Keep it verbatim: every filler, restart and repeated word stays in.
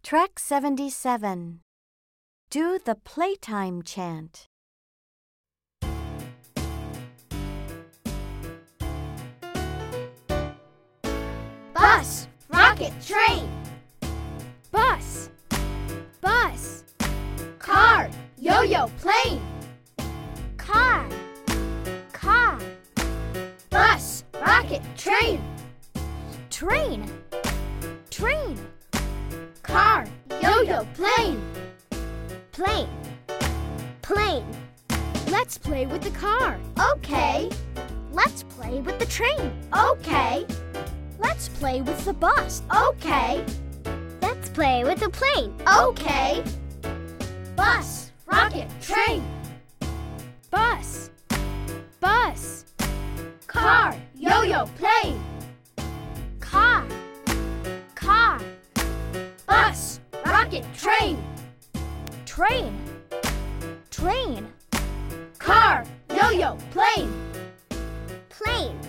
Track seventy-seven. Do the playtime chant. Bus, rocket, train. Bus, bus. Car, yo-yo, plane. Car, car. Bus, rocket, train. Train, train. Car, yo-yo, plane. Plane, plane. Let's play with the car. Okay, Let's play with the train. okay, Let's play with the bus. okay, Let's play with the plane. okay. Bus, rocket, train. Bus, bus. Car, yo-yo, plane. Car, car. Bus, rocket, train. Train, train. Car, yo-yo, plane. Plane,